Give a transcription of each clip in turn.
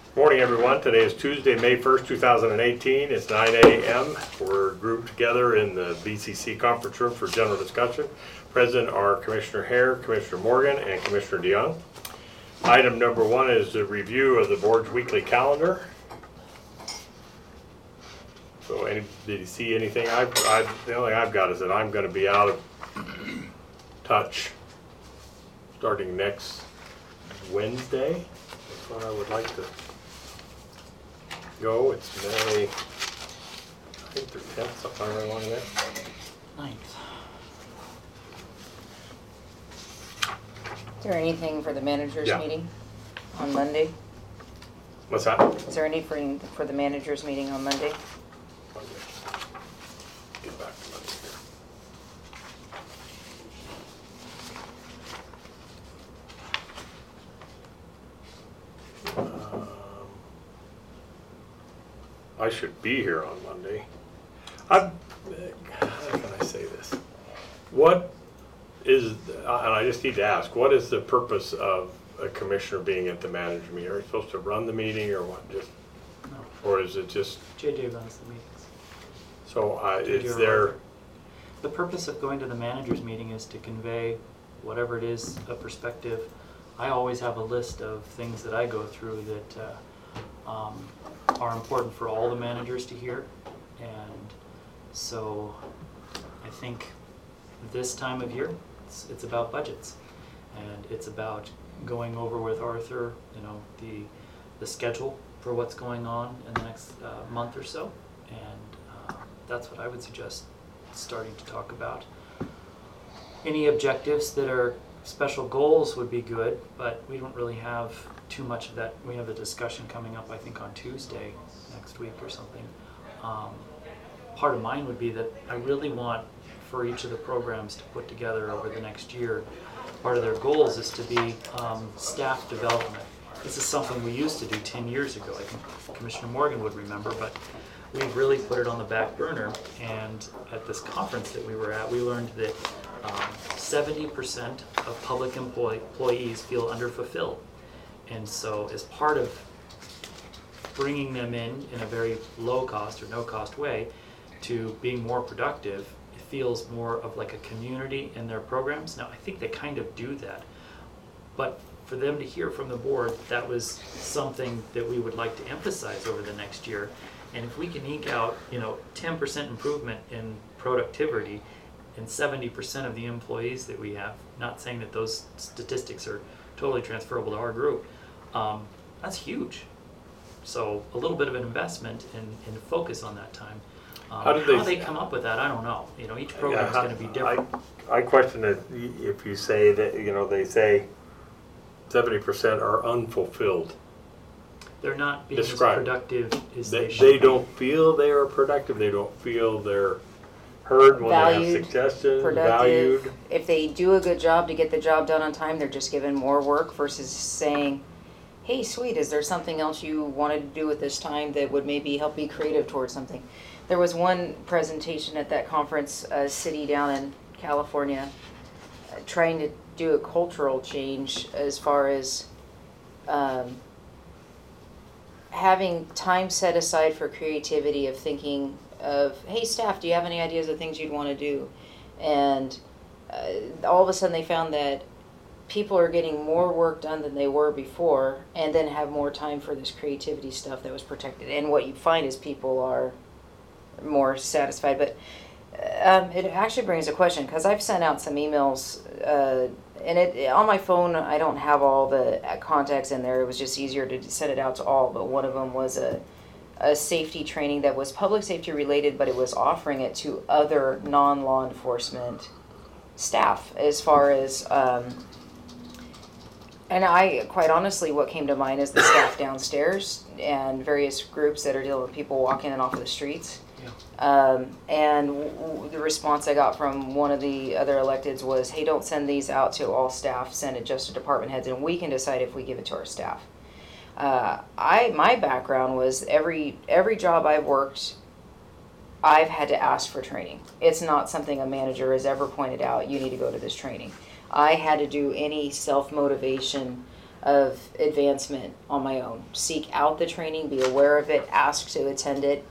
Morning, everyone. Today is Tuesday, May 1st, 2018. It's 9 a.m. We're grouped together in the BCC conference room for general discussion. Present are Commissioner Hare, Commissioner Morgan, and Commissioner DeYoung. Item number one is the review of the board's weekly calendar. So, did you see anything? The only thing I've got is that I'm going to be out of touch starting next Wednesday. That's when I would like to go. It's May, I think through 10th, something right along there. 9th. Is there anything for the managers Yeah. meeting on Monday? What's that? Is there anything for the managers meeting on Monday? Get back to Monday here. I should be here on Monday. How can I say this? What is, and I just need to ask, what is the purpose of a commissioner being at the manager meeting? Are you supposed to run the meeting or what? Just, No, or is it just, JJ runs the meetings. so JJ is there, The purpose of going to the managers meeting is to convey whatever it is, a perspective. I always have a list of things that I go through that are important for all the managers to hear. And so I think this time of year, it's about budgets. And it's about going over with Arthur, the schedule for what's going on in the next month or so. And that's what I would suggest starting to talk about. Any objectives that are special goals would be good, but we don't really have too much of that. We have a discussion coming up, I think, on Tuesday next week or something. Part of mine would be that I really want for each of the programs to put together over the next year, part of their goals is to be staff development. This is something we used to do 10 years ago. I think Commissioner Morgan would remember, but we've really put it on the back burner. And at this conference that we were at, we learned that 70% of public employees feel underfulfilled. And so as part of bringing them in a very low cost or no cost way to being more productive, it feels more of like a community in their programs. Now, I think they kind of do that, but for them to hear from the board, that was something that we would like to emphasize over the next year. And if we can eke out, 10% improvement in productivity and 70% of the employees that we have, not saying that those statistics are totally transferable to our group, that's huge. So a little bit of an investment and focus on that time. How they come up with that, I don't know. Each program is going to be different. I question it if you say that, they say 70% are unfulfilled. They're not being as Describe. productive as they should They be. don't feel they are productive. They don't feel they're heard when they Valued, have suggestions, productive. valued. If they do a good job to get the job done on time, they're just given more work versus saying, hey, sweet, is there something else you wanted to do at this time that would maybe help be creative towards something? There was one presentation at that conference, a city down in California, trying to do a cultural change as far as having time set aside for creativity, of thinking of, hey, staff, do you have any ideas of things you'd want to do? And all of a sudden they found that people are getting more work done than they were before, and then have more time for this creativity stuff that was protected. And what you find is people are more satisfied. But it actually brings a question, because I've sent out some emails, and on my phone I don't have all the contacts in there. It was just easier to send it out to all. But one of them was a safety training that was public safety related, but it was offering it to other non-law enforcement staff, as far as and I, quite honestly, what came to mind is the staff downstairs and various groups that are dealing with people walking in and off of the streets. Yeah. The response I got from one of the other electeds was, hey, don't send these out to all staff, send it just to department heads, and we can decide if we give it to our staff. My background was every job I've worked, I've had to ask for training. It's not something a manager has ever pointed out, you need to go to this training. I had to do any self-motivation of advancement on my own. Seek out the training, be aware of it, ask to attend it.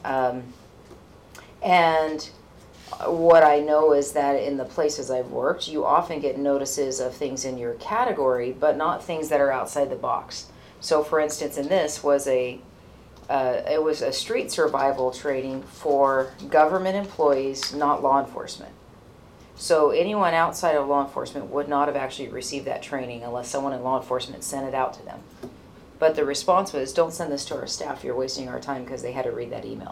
And what I know is that in the places I've worked, you often get notices of things in your category, but not things that are outside the box. So for instance, in this was it was a street survival training for government employees, not law enforcement. So anyone outside of law enforcement would not have actually received that training unless someone in law enforcement sent it out to them. But the response was, don't send this to our staff, you're wasting our time, because they had to read that email.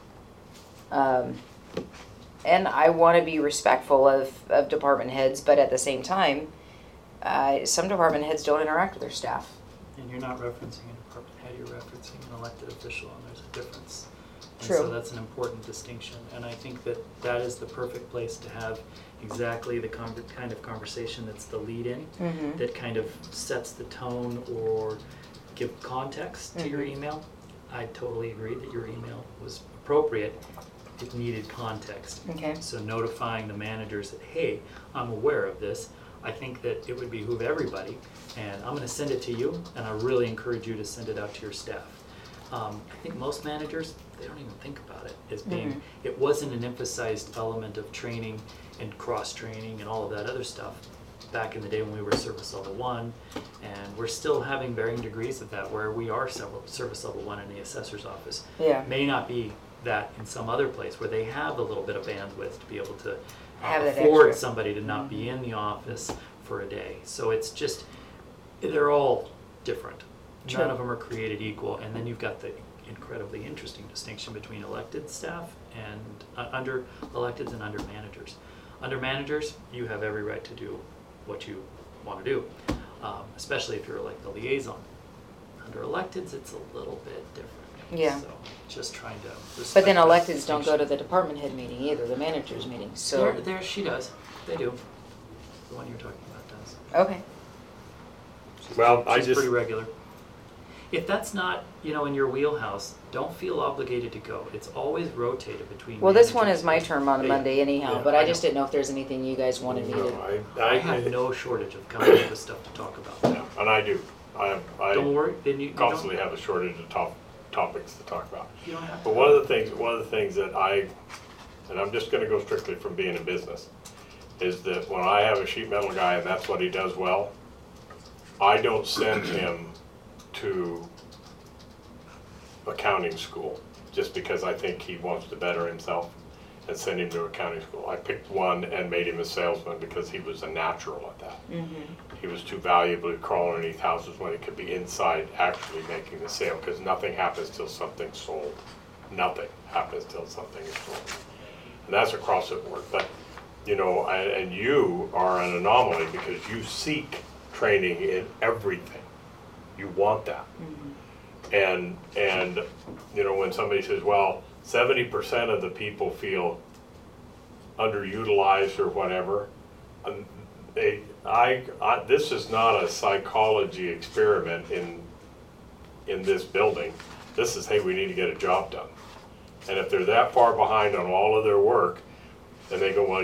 And I want to be respectful of department heads, but at the same time, some department heads don't interact with their staff. And you're not referencing a department head, you're referencing an elected official, and there's a difference. And True. so that's an important distinction, and I think that that is the perfect place to have exactly the kind of conversation that's the lead-in, Mhm. that kind of sets the tone or give context to your Mhm. email. I totally agree that your email was appropriate. It needed context. Okay. So notifying the managers that, hey, I'm aware of this. I think that it would behoove everybody, and I'm going to send it to you, and I really encourage you to send it out to your staff. I think most managers, they don't even think about it as being, it wasn't an emphasized element of training and cross-training and all of that other stuff back in the day when we were service level 1, and we're still having varying degrees of that, where we are service level 1 in the assessor's office. Yeah. May not be that in some other place where they have a little bit of bandwidth to be able to Have that afford extra. somebody to not be in the office for a day. So it's just, they're all different. True. None of them are created equal. And then you've got the incredibly interesting distinction between elected staff and under electeds and under managers. Under managers, you have every right to do what you want to do, especially if you're like the liaison. Under electeds, it's a little bit different. Yeah. So just trying to respect But then that electeds don't go to distinction. the department head meeting either, the manager's meeting, so. There, she does. They do. The one you're talking about does. Okay. Well, I She's just, pretty regular. If that's not, in your wheelhouse, don't feel obligated to go. It's always rotated between. Well, this one managers. is my term on Yeah. Monday anyhow, Yeah, but I I just know. didn't know if there's anything you guys wanted me to. no, I have no shortage of coming up with stuff to talk about. yeah, and I do. I Don't worry, then you don't, constantly have a shortage of topics to talk about. you don't have to. But one of the things that and I'm just gonna go strictly from being in business, is that when I have a sheet metal guy and that's what he does well, I don't send him to accounting school just because I think he wants to better himself and send him to accounting school. I picked one and made him a salesman because he was a natural at that. He was too valuable to crawl underneath houses when he could be inside actually making the sale, because nothing happens till something's sold. Nothing happens till something is sold. And that's across the board. But, and you are an anomaly because you seek training in everything. You want that. And when somebody says, well, 70% of the people feel underutilized or whatever, this is not a psychology experiment in this building. This is, hey, we need to get a job done. And if they're that far behind on all of their work, and they go, well,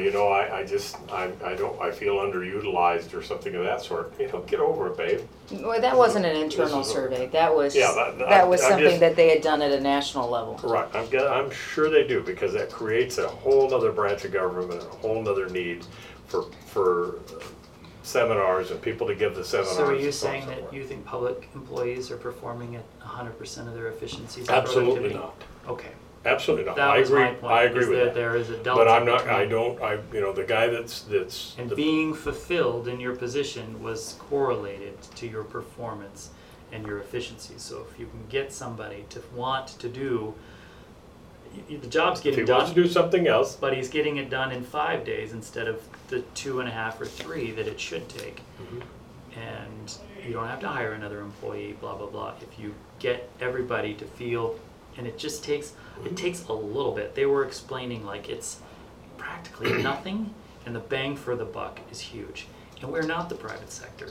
I feel underutilized or something of that sort. Get over it, babe. Well, that wasn't an internal This is a- survey, that was, Yeah, that was I'm something just- that they had done at a national level. Correct. I'm sure they do, because that creates a whole other branch of government, a whole other need for seminars and people to give the seminars. So are you and so on saying and so that forth. you think public employees are performing at 100% of their efficiencies and Absolutely productivity? not. Okay. Absolutely not. That I was agree. my point, I agree is with that that. there is a delta But I'm not. between- The guy that's. And being fulfilled in your position was correlated to your performance and your efficiency. So if you can get somebody to want to do, the job's If he getting wants to done, do something else, but he's getting it done in 5 days instead of the 2.5 or 3 that it should take. And you don't have to hire another employee, blah, blah, blah. If you get everybody to feel, and it takes a little bit. They were explaining like it's practically nothing, and the bang for the buck is huge. And we're not the private sector.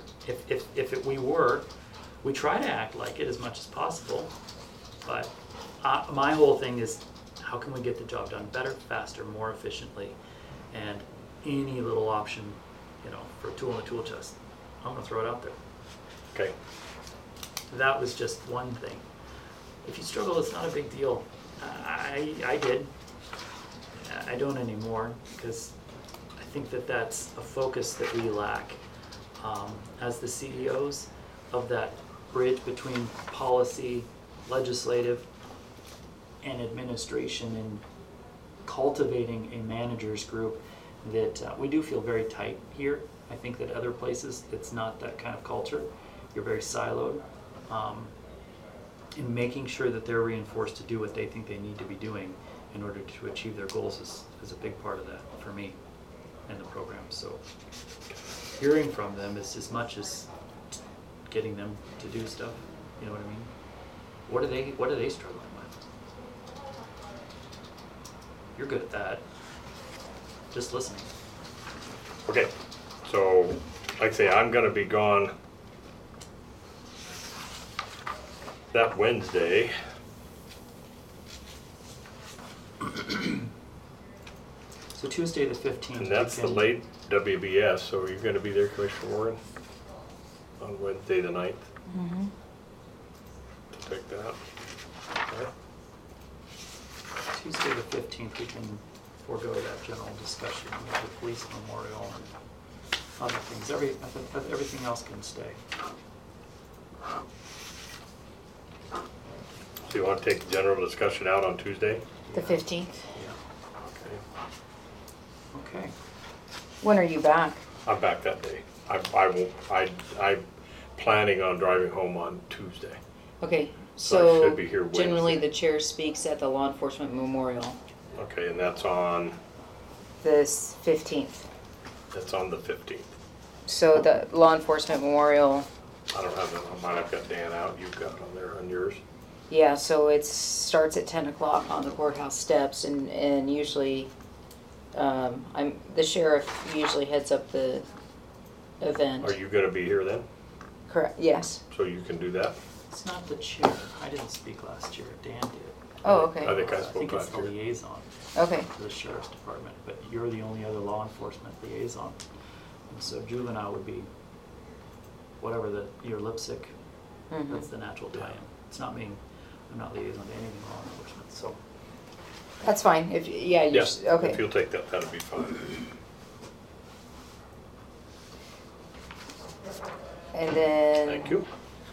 We try to act like it as much as possible, but my whole thing is, how can we get the job done better, faster, more efficiently? And any little option, for a tool in the tool chest, I'm gonna throw it out there. Okay, That was just one thing. If you struggle, it's not a big deal. I did. I don't anymore because I think that that's a focus that we lack as the CEOs of that bridge between policy, legislative, and administration, and cultivating a managers group that we do feel very tight here. I think that other places it's not that kind of culture. You're very siloed. And making sure that they're reinforced to do what they think they need to be doing in order to achieve their goals is a big part of that for me and the program. So hearing from them is as much as getting them to do stuff. You know what I mean? What are they struggling with? You're good at that. Just listening. okay. So, like I say, I'm gonna be gone that Wednesday. So Tuesday the 15th. And that's the late WBS, so you're gonna be there, Commissioner Warren, on Wednesday the 9th, Mm-hmm. to take that. Okay. Tuesday the 15th, we can forego that general discussion with the police memorial and other things. Everything else can stay. So you wanna take the general discussion out on Tuesday? The 15th. Okay. Okay. When are you back? I'm back that day. I'm planning on driving home on Tuesday. Okay, So I so should be here generally Wednesday. the chair speaks at the law enforcement memorial, Okay, and that's on this 15th. the 15th. So the law enforcement memorial, I don't have that on mine. I've got Dan out. You've got it on there on yours. yeah, so it starts at 10 o'clock on the courthouse steps, and usually, the sheriff usually heads up the event. Are you gonna be here then? Correct, yes. So you can do that? It's not the chair. I didn't speak last year. Dan did. Oh, I okay, think I I spoke think it's last the year. liaison okay, to the sheriff's department, but you're the only other law enforcement liaison. And so juvenile would be whatever your lipstick, mhm. that's the natural tie-in. It's not me. I'm not liaison to anything law enforcement, so. That's fine, if, yeah, you, Yes, okay. if you'll take that, that'll be fine. And then. Thank you.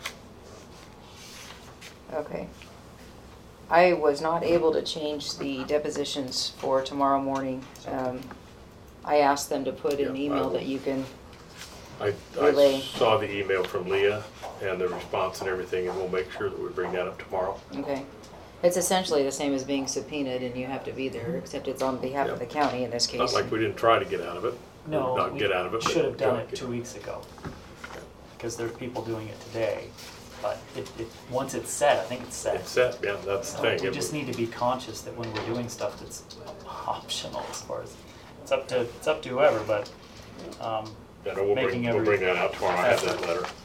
Okay. I was not able to change the depositions for tomorrow morning. I asked them to put an Yeah, email that you can, I Relay. saw the email from Leah and the response and everything, and we'll make sure that we bring that up tomorrow. okay. It's essentially the same as being subpoenaed and you have to be there, except it's on behalf of the county in this case. Not like we didn't try to get out of it. No, Not we get out of it, but should have done try it to get 2 weeks ago, because there's people doing it today. But once it's set, I think it's set. It's set, yeah, that's the thing. We just need to be conscious that when we're doing stuff that's optional, as far as, it's up to whoever, but, Yeah, no, we'll making bring every that out tomorrow. I have that effort. letter.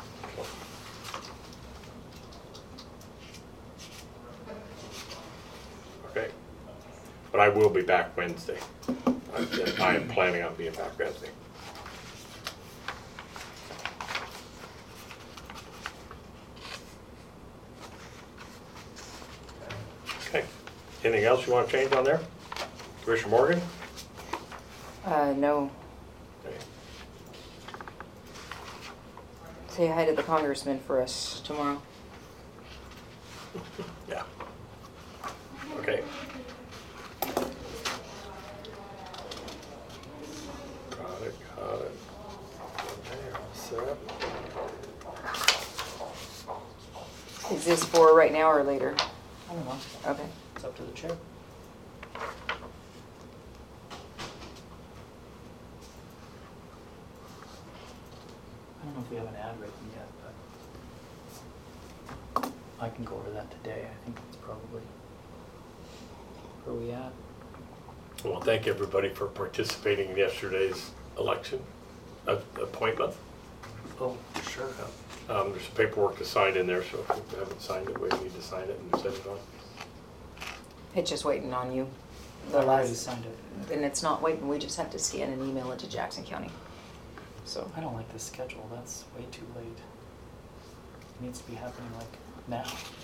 Okay. But I will be back Wednesday. I am planning on being back Wednesday. Okay. Anything else you want to change on there? Commissioner Morgan? No. Okay. Say hi to the congressman for us tomorrow. Yeah. Okay. Got it. Okay, all set. Is this for right now or later? I don't know, Okay. it's up to the chair. I don't know if we have an ad written yet, but I can go over that today. I think that's probably where we at. Well, thank everybody for participating in yesterday's election appointment. Oh, sure. There's some paperwork to sign in there, so if you haven't signed it, we need to sign it and send it on. It's just waiting on you. I The already last, signed it. and it's not waiting, we just have to scan and email it to Jackson County. So, I don't like this schedule. That's way too late. It needs to be happening like now.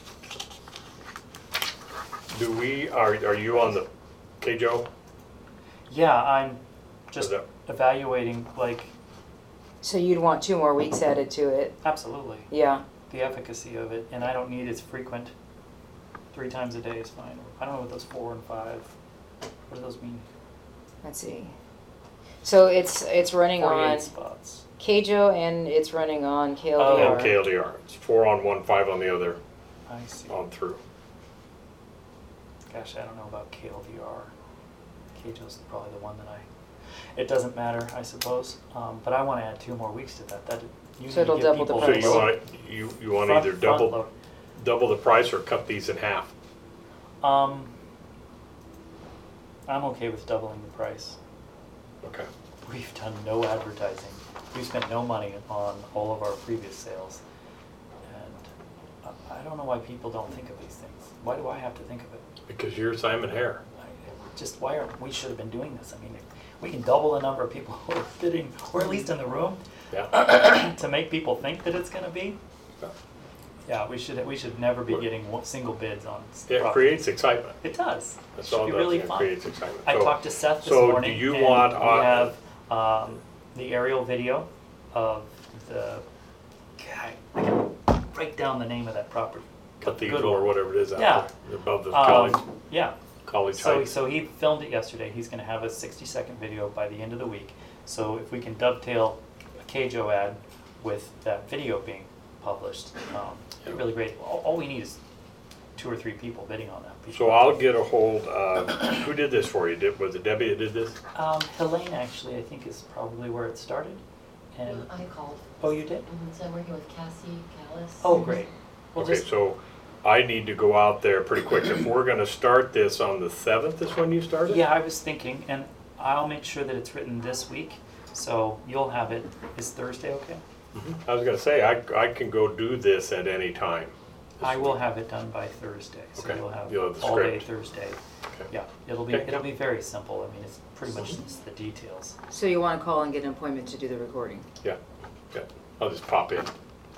Are you on the KJO? Yeah, I'm just Is that- evaluating, like, So you'd want 2 more weeks added to it? absolutely, Yeah. the efficacy of it, and I don't need as frequent. 3 times a day is fine. I don't know what those 4 and 5, what do those mean? Let's see. So it's running 48 on spots. KJO and it's running on And KLDR. KLDR. It's 4 on one, 5 on the other, I see. on through. Gosh, I don't know about KLDR. KJO's probably the one that it doesn't matter, I suppose. But I want to add 2 more weeks to that. You So need to it'll give double the people So price. you want you want front- either front load. double the price or cut these in half? I'm okay with doubling the price. Okay. We've done no advertising. We've spent no money on all of our previous sales. And I don't know why people don't think of these things. Why do I have to think of it? Because you're Simon Hare. Just why aren't we should have been doing this? I mean, if we can double the number of people who are bidding, or at least in the room, Yeah. to make people think that it's going to be. Yeah. Yeah, we should never be getting single bids on. It properties. creates excitement. It does. That's It should all be it does. really It fun. creates excitement. I So- talked to Seth this so morning. do you and want we on- have the aerial video of the. God, I can write down the name of that property. Cathedral Good or one. whatever it is out Yeah. there above the college, Yeah. college So heights. so he filmed it yesterday. He's going to have a 60-second video by the end of the week. So if we can dovetail a KJO ad with that video being published, it'd be really great. All we need is 2 or 3 people bidding on that. So I'll get a hold of, who did this for you? Was it Debbie that did this? Helene actually, I think, is probably where it started. And I called. oh, you did? So I'm working with Cassie Callis. Oh, great. Well, Okay, just, so I need to go out there pretty quick. If we're gonna start this on the 7th is when you start it? yeah, I was thinking, and I'll make sure that it's written this week, so you'll have it. Is Thursday okay? I was gonna say, I can go do this at any time. this I will week. have it done by Thursday, so Okay, you'll have you'll have the all day script. Thursday. Okay. Yeah, it'll Okay. be very simple. I mean, it's pretty much just the details. So you want to call and get an appointment to do the recording? Yeah, yeah. I'll just pop in.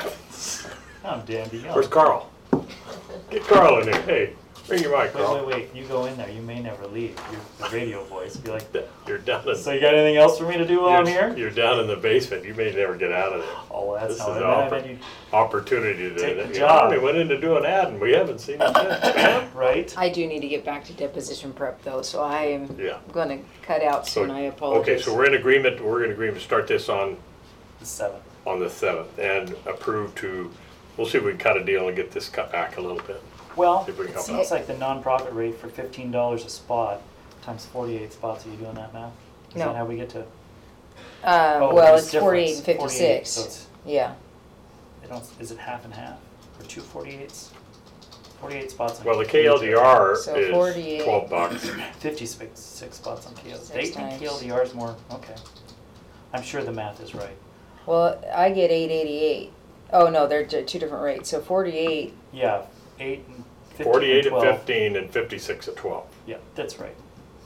I'm dandy. Where's Carl? Get Carl in here. Hey, bring your mic, Carl. Wait. You go in there. You may never leave. Your radio voice. Be like, You're down in, so you got anything else for me to do while I'm here? you're down in the basement. You may never get out of there. Oh, that's This how is I an meant you. opportunity to, Take the you know, job. they went in to do an ad and we haven't seen it yet. Right? I do need to get back to deposition prep though, so I am Yeah. going to cut out So, soon. I apologize. okay, so we're in agreement to start this on The 7th. the 7th and approve to, we'll see if we can cut a deal and get this cut back a little bit. Well, See if we can it help seems like the nonprofit rate for $15 a spot times 48 spots. Are you doing that math? Is No. that how we get to? well, there's it's 48 and difference. 56. So it's, Yeah. is it half and half? Or 2 48s? 48 spots on Well, the KLDR So is 48. $12. 56 spots on KLDR. Six They think times. KLDR is more, okay. I'm sure the math is right. Well, I get 888. Oh no, they're 2 different rates. So 48. Yeah, 8 and 15 48 and at 12. 15 and 56 at 12. Yeah, that's right.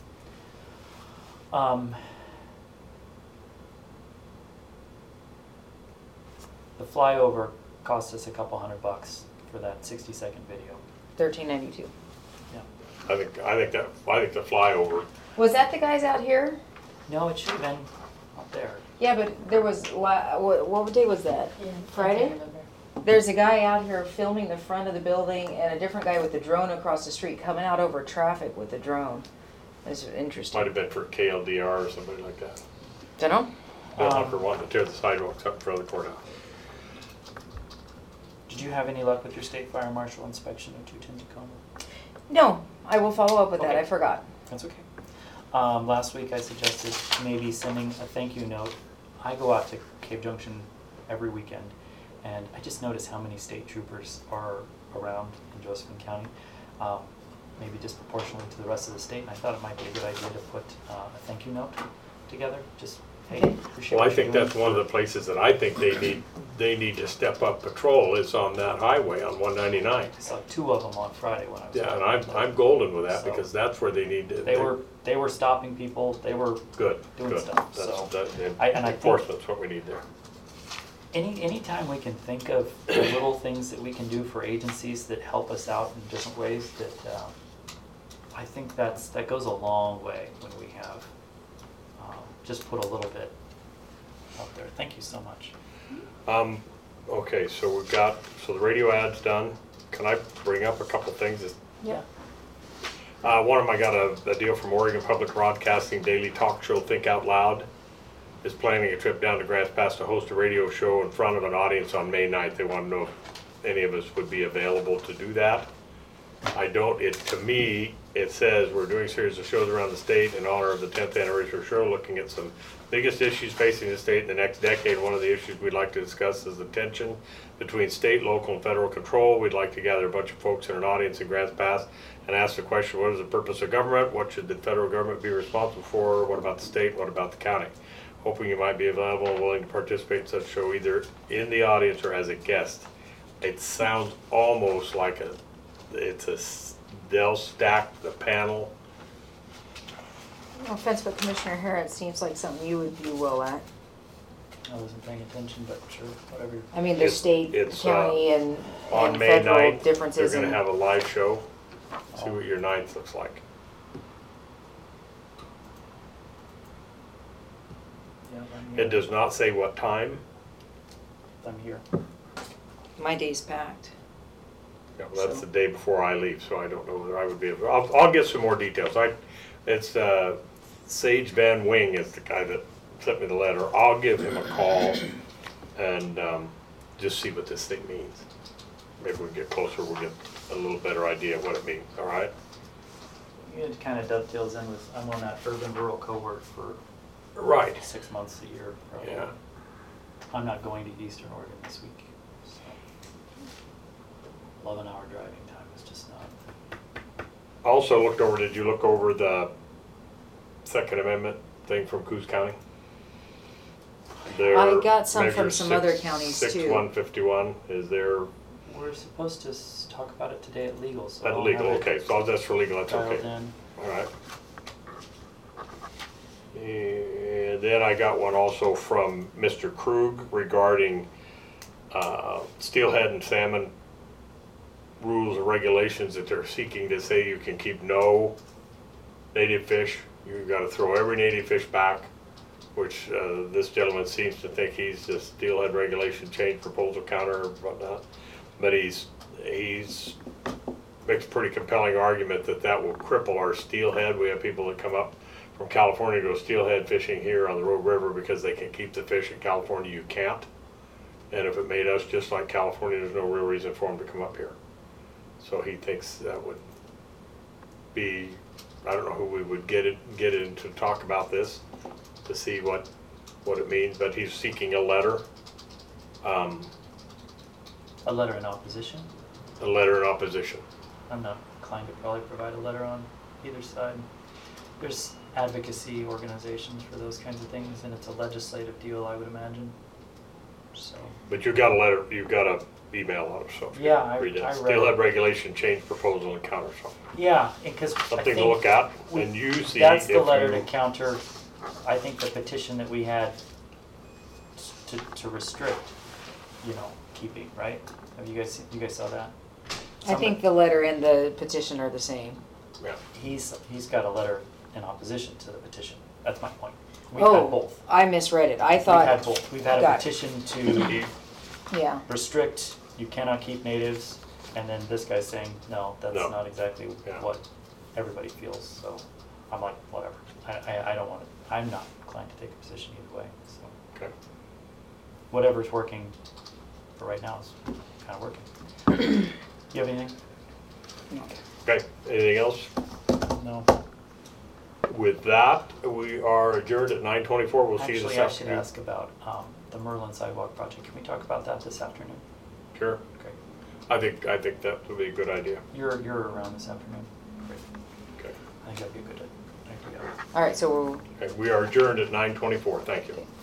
The flyover cost us a couple $100 for that 60-second video. 1392. Yeah. I think the flyover, Was that the guys out here? No, it should have been up there. Yeah, but there was what day was that? Yeah, Friday? I can't remember. There's a guy out here filming the front of the building and a different guy with the drone across the street coming out over traffic with the drone. That's interesting. might have been for KLDR or somebody like that. Dunno. For wanting to tear the sidewalks up in front of the courthouse. Did you have any luck with your state fire marshal inspection of 210 Tacoma? No, I will follow up with that. Okay. I forgot. That's okay. Last week I suggested maybe sending a thank you note. I go out to Cave Junction every weekend, and I just notice how many state troopers are around in Josephine County, maybe disproportionately to the rest of the state, and I thought it might be a good idea to put a thank you note together. Just, hey, appreciate Well, I what think you're that's doing. one of the places that I think they need to step up patrol is on that highway on 199. I saw 2 of them on Friday when I was Yeah, and driving. I'm golden with that So- because that's where they need to. They were stopping people. They were Good, doing good. stuff, That's, so- that, and I think- enforcement's what we need there. Anytime we can think of the little things that we can do for agencies that help us out in different ways, that I think that goes a long way when we have just put a little bit out there. Thank you so much. Okay, so the radio ad's done. Can I bring up a couple things? Yeah. One of them, I got a deal from Oregon Public Broadcasting daily talk show, Think Out Loud, is planning a trip down to Grants Pass to host a radio show in front of an audience on May 9th. They want to know if any of us would be available to do that. To me, it says we're doing a series of shows around the state in honor of the 10th anniversary show, looking at some biggest issues facing the state in the next decade. One of the issues we'd like to discuss is the tension between state, local, and federal control. We'd like to gather a bunch of folks in an audience in Grants Pass and ask the question, what is the purpose of government? What should the federal government be responsible for? What about the state? What about the county? Hoping you might be available and willing to participate in such a show either in the audience or as a guest. It sounds almost like they'll stack the panel. No offense, but Commissioner Hare, it seems like something you would do well at. I wasn't paying attention, but sure, whatever. I mean, there's state, it's, county, and On May federal 9th, differences. they're gonna in- have a live show. See what your 9th looks like. Yeah, It does not say what time. I'm here. My day's packed. Yeah, well, that's So- the day before I leave, so I don't know whether I would be able, I'll get some more details. It's Sage Van Wing is the guy that sent me the letter. I'll give him a call and just see what this thing means. Maybe we can get closer, we'll get a little better idea of what it means, all right? It kind of dovetails in with, I'm on that urban rural cohort for Right. 6 months a year, probably. Yeah. I'm not going to Eastern Oregon this week, so 11-hour driving time is just not. Also looked over, did you look over the Second Amendment thing from Coos County? I got some from some other counties, too. 6151, is there, We're supposed to talk about it today at legal, so. at I'll legal, have it okay, so that's for legal, that's dialed okay. in. All right. And then I got one also from Mr. Krug regarding steelhead and salmon rules and regulations that they're seeking to say you can keep no native fish. You've got to throw every native fish back, which this gentleman seems to think he's the steelhead regulation change proposal counter or whatnot. But he's makes a pretty compelling argument that will cripple our steelhead. We have people that come up from California to go steelhead fishing here on the Rogue River because they can keep the fish. In California you can't. And if it made us just like California, there's no real reason for them to come up here. So he thinks that would be, I don't know who we would get in to talk about this to see what it means, but he's seeking a letter. A letter in opposition. A letter in opposition. I'm not inclined to probably provide a letter on either side. There's advocacy organizations for those kinds of things, and it's a legislative deal, I would imagine. So. But you got a letter, you got a email on it, so. if you Yeah, I read it. read Steelhead it. regulation change proposal and counter something. Yeah, because Something to look at and you see. That's the if letter you- to counter, I think, the petition that we had to restrict, keeping, right? Have you guys saw that? I think the letter and the petition are the same. Yeah. He's got a letter in opposition to the petition. That's my point. We've had both. I misread it. I We've thought. had both. We've had a Got it. petition to Yeah. restrict, you cannot keep natives, and then this guy's saying, no, that's No. not exactly Yeah. what everybody feels, so I'm like, whatever. I don't want to, I'm not inclined to take a position either way, so Okay. whatever's working for right now is kind of working. You have anything? Okay, anything else? No. With that, we are adjourned at 9:24. We'll see you this Actually, I should afternoon. ask about the Merlin sidewalk project. Can we talk about that this afternoon? Sure. Okay. I think that would be a good idea. You're around this afternoon? Great. Okay. I think that'd be a good idea. All right, so Okay, we are adjourned at 9:24. Thank you.